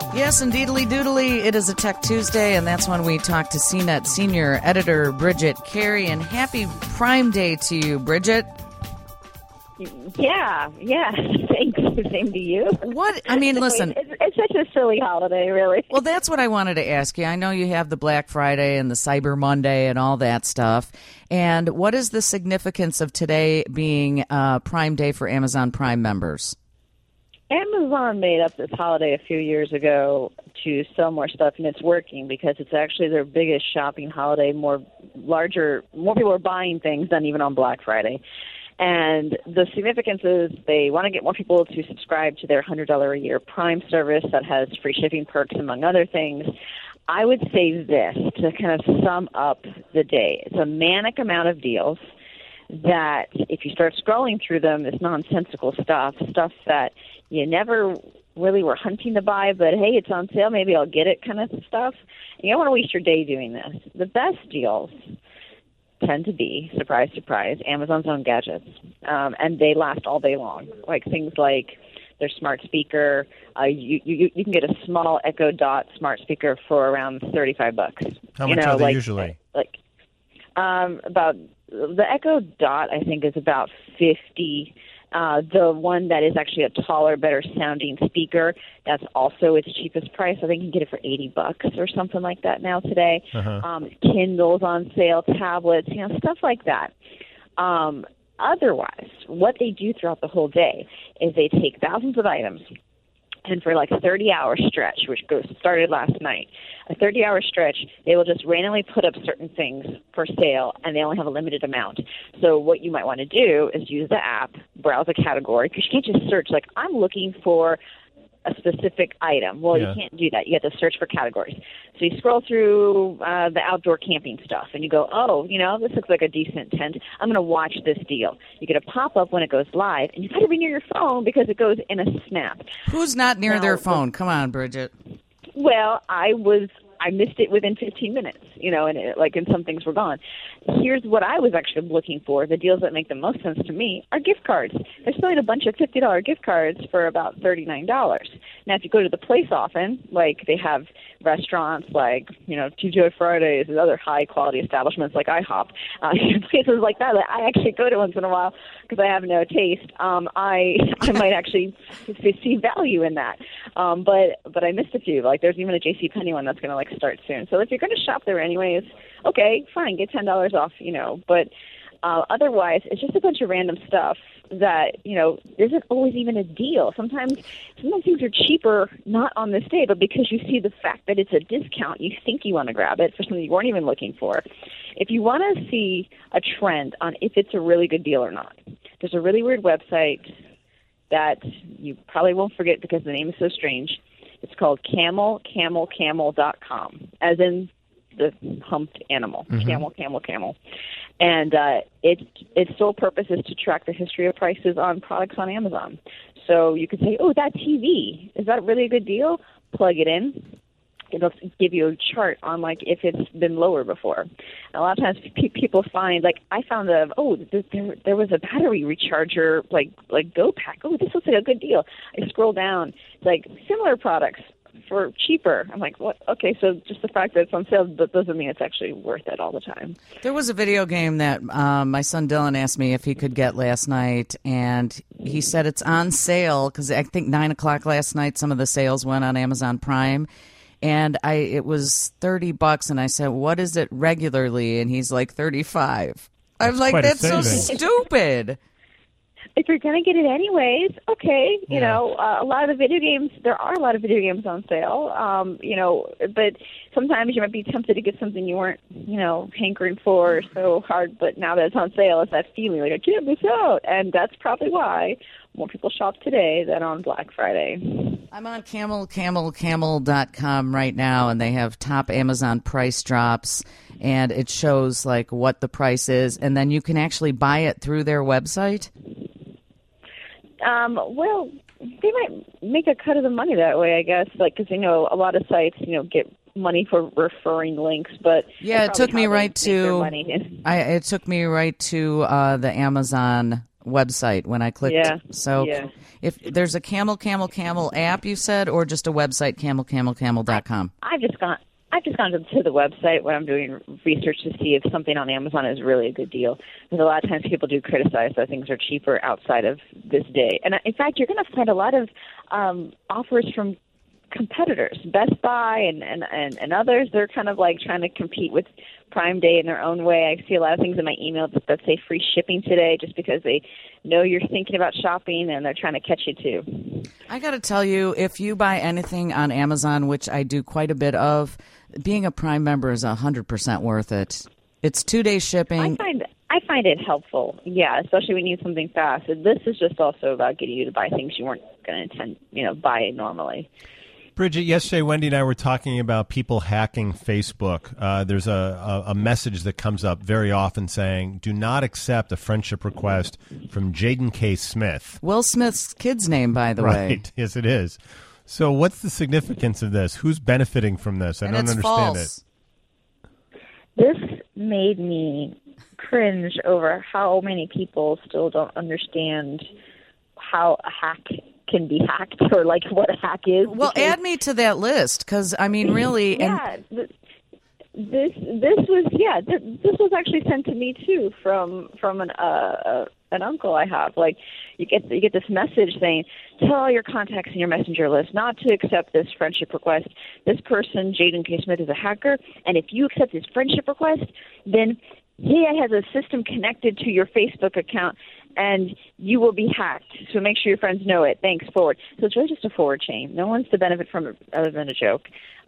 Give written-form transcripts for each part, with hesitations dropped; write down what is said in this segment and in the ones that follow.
Yes, indeedly doodly. It is a Tech Tuesday, and that's when we talk to CNET Senior Editor Bridget Carey. And happy Prime Day to you, Bridget. Yeah. Thanks. Same to you. What? I mean, listen. It's such a silly holiday, really. Well, that's what I wanted to ask you. I know you have the Black Friday and the Cyber Monday and all that stuff. And what is the significance of today being Prime Day for Amazon Prime members? Amazon made up this holiday a few years ago to sell more stuff, and it's working because it's actually their biggest shopping holiday. More people are buying things than even on Black Friday. And the significance is they want to get more people to subscribe to their $100 a year Prime service that has free shipping perks, among other things. I would say this to kind of sum up the day. It's a manic amount of deals that if you start scrolling through them, it's nonsensical stuff that you never really were hunting to buy, but hey, it's on sale, maybe I'll get it kind of stuff. And you don't want to waste your day doing this. The best deals tend to be, surprise, surprise, Amazon's own gadgets. And they last all day long. Like things like their smart speaker. You can get a small Echo Dot smart speaker for around $35. How much are they usually? About the Echo Dot, I think, is about $50. The one that is actually a taller, better sounding speaker, that's also its cheapest price. I think you can get it for $80 or something like that now today. Kindles on sale, tablets, stuff like that. Otherwise, what they do throughout the whole day is they take thousands of items, and for like a 30-hour stretch, which started last night, a 30-hour stretch, they will just randomly put up certain things for sale, and they only have a limited amount. So what you might want to do is use the app, browse a category, because you can't just search, like, I'm looking for a specific item. Well, you can't do that. You have to search for categories. So you scroll through the outdoor camping stuff, and you go, this looks like a decent tent. I'm going to watch this deal. You get a pop-up when it goes live, and you got to be near your phone because it goes in a snap. Who's not near their phone? Come on, Bridget. Well, I missed it within 15 minutes, and some things were gone. Here's what I was actually looking for. The deals that make the most sense to me are gift cards. They're selling a bunch of $50 gift cards for about $39. Now, if you go to the place often, like they have restaurants like, TGI Fridays and other high-quality establishments like IHOP, places like that I actually go to once in a while because I have no taste, I might actually see value in that. But I missed a few. Like there's even a JCPenney one that's going to start soon. So if you're going to shop there anyways, okay, fine, get $10 off, But otherwise, it's just a bunch of random stuff that, isn't always even a deal. Sometimes things are cheaper, not on this day, but because you see the fact that it's a discount, you think you want to grab it for something you weren't even looking for. If you want to see a trend on if it's a really good deal or not, there's a really weird website that you probably won't forget because the name is so strange. It's called camel.com, as in the humped animal, camel. And its sole purpose is to track the history of prices on products on Amazon. So you could say, that TV, is that really a good deal? Plug it in. It'll give you a chart on, if it's been lower before. And a lot of times people find, I found there was a battery recharger, Go Pack. Oh, this looks like a good deal. I scroll down. It's similar products for cheaper. I'm like, what? Okay, so just the fact that it's on sale doesn't mean it's actually worth it all the time. There was a video game that my son Dylan asked me if he could get last night, and he said it's on sale because I think 9 o'clock last night some of the sales went on Amazon Prime. And it was $30, and I said, "What is it regularly?" And he's like, $35. I'm like, that's so stupid. If you're going to get it anyways, okay. There are a lot of video games on sale. But sometimes you might be tempted to get something you weren't, hankering for so hard. But now that it's on sale, it's that feeling like I can't miss out, and that's probably why more people shop today than on Black Friday. I'm on camel.com right now, and they have top Amazon price drops, and it shows what the price is, and then you can actually buy it through their website. Well, they might make a cut of the money that way, I guess, because a lot of sites, get money for referring links, but it took me right to the Amazon website when I clicked. Yeah. So Yeah. if there's a Camel app, you said, or just a website, camelcamel.com. I've just gone to the website when I'm doing research to see if something on Amazon is really a good deal. Because a lot of times people do criticize that things are cheaper outside of this day. And in fact, you're going to find a lot of offers from competitors, Best Buy and others. They're kind of like trying to compete with Prime Day in their own way. I see a lot of things in my email that say free shipping today just because they know you're thinking about shopping and they're trying to catch you too. I got to tell you, if you buy anything on Amazon, which I do quite a bit of, being a Prime member is 100% worth it. It's 2-day shipping. I find it helpful, yeah, especially when you need something fast. And this is just also about getting you to buy things you weren't going to buy normally. Bridget, yesterday Wendy and I were talking about people hacking Facebook. There's a message that comes up very often saying, do not accept a friendship request from Jaden K. Smith. Will Smith's kid's name, by the way. Right, yes it is. So what's the significance of this? Who's benefiting from this? I don't understand false. it. This made me cringe over how many people still don't understand how a hack can be hacked or like what a hack is. Well, add me to that list because I mean, really, yeah. This was actually sent to me too from an uncle I have. Like you get this message saying, tell all your contacts in your messenger list not to accept this friendship request. This person, Jaden K. Smith, is a hacker, and if you accept his friendship request, then he has a system connected to your Facebook account, and you will be hacked. So make sure your friends know it. Thanks, forward. So it's really just a forward chain. No one's to benefit from it other than a joke.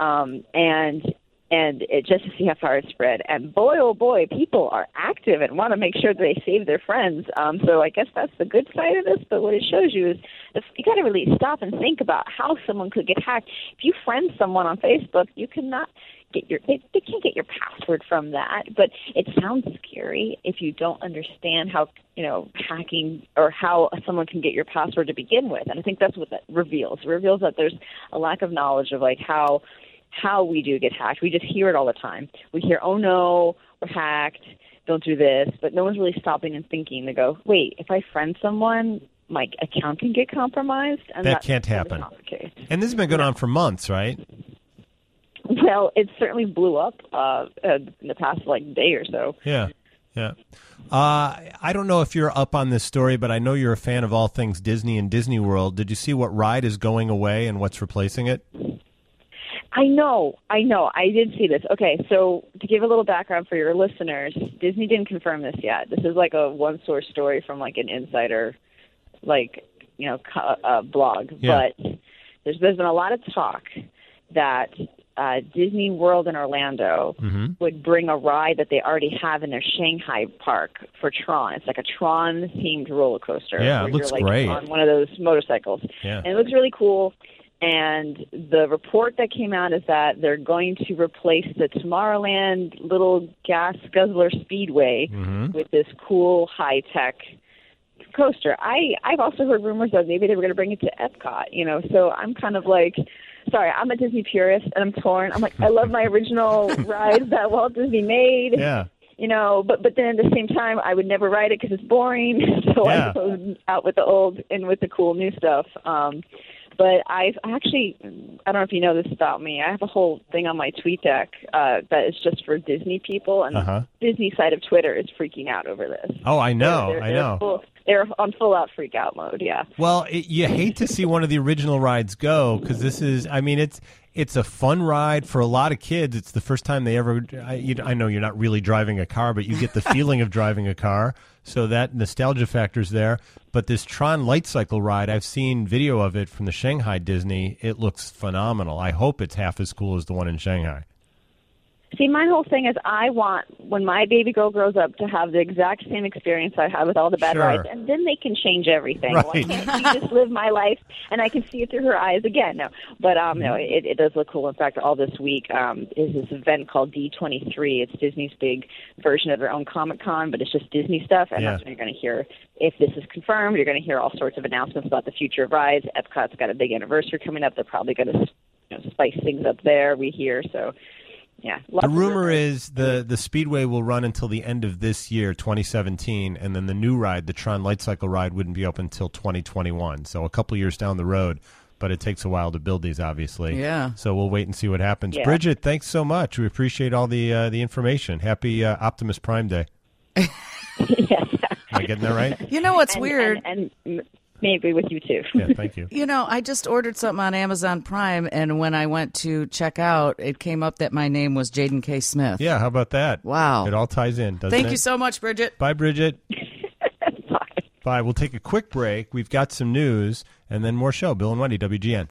And it just to see how far it's spread. And boy, oh boy, people are active and want to make sure that they save their friends. So I guess that's the good side of this. But what it shows you is you got to really stop and think about how someone could get hacked. If you friend someone on Facebook, you cannot get they can't get your password from that. But it sounds scary if you don't understand how hacking or how someone can get your password to begin with. And I think that's what that reveals. It reveals that there's a lack of knowledge of like how we do get hacked. We just hear it all the time. We hear, oh no, we're hacked, don't do this, but no one's really stopping and thinking to go, wait, if I friend someone, my account can get compromised? And that can't happen. And this has been going on for months, right? Well, it certainly blew up in the past day or so. Yeah. I don't know if you're up on this story, but I know you're a fan of all things Disney and Disney World. Did you see what ride is going away and what's replacing it? I know. I did see this. Okay, so to give a little background for your listeners, Disney didn't confirm this yet. This is like a one-source story from like an insider, blog. Yeah. But there's been a lot of talk that Disney World in Orlando would bring a ride that they already have in their Shanghai park for Tron. It's like a Tron-themed roller coaster. Yeah, where it looks you're, great. On one of those motorcycles. Yeah. And it looks really cool. And the report that came out is that they're going to replace the Tomorrowland little gas guzzler speedway with this cool high-tech coaster. I've also heard rumors that maybe they were going to bring it to Epcot, so I'm kind of like, sorry, I'm a Disney purist and I'm torn. I'm like, I love my original rides that Walt Disney made. Yeah. But then at the same time, I would never ride it because it's boring. So I go out with the old and with the cool new stuff. But I don't know if you know this about me. I have a whole thing on my TweetDeck that is just for Disney people, and the Disney side of Twitter is freaking out over this. Oh, I know, I know. They're on full-out freak-out mode, yeah. Well, you hate to see one of the original rides go because this is, it's a fun ride for a lot of kids. It's the first time they ever, I know you're not really driving a car, but you get the feeling of driving a car. So that nostalgia factor's there. But this Tron Light Cycle ride, I've seen video of it from the Shanghai Disney. It looks phenomenal. I hope it's half as cool as the one in Shanghai. See, my whole thing is I want, when my baby girl grows up, to have the exact same experience I had with all the bad rides, and then they can change everything. Right. Why can't she just live my life, and I can see it through her eyes again? No, but no, it does look cool. In fact, all this week is this event called D23. It's Disney's big version of their own Comic-Con, but it's just Disney stuff, and that's when you're going to hear, if this is confirmed, you're going to hear all sorts of announcements about the future of rides. Epcot's got a big anniversary coming up. They're probably going to spice things up there, we hear, so... Yeah. The rumor is the Speedway will run until the end of this year, 2017, and then the new ride, the Tron Light Cycle ride, wouldn't be open until 2021. So a couple years down the road, but it takes a while to build these, obviously. Yeah. So we'll wait and see what happens. Yeah. Bridget, thanks so much. We appreciate all the information. Happy Optimus Prime Day. Yes. Am I getting that right? You know what's weird? And maybe with you too. Yeah, thank you. You know, I just ordered something on Amazon Prime, and when I went to check out, it came up that my name was Jaden K. Smith. Yeah, how about that? Wow. It all ties in, doesn't it? Thank you so much, Bridget. Bye, Bridget. Bye. Bye. We'll take a quick break. We've got some news, and then more show. Bill and Wendy, WGN.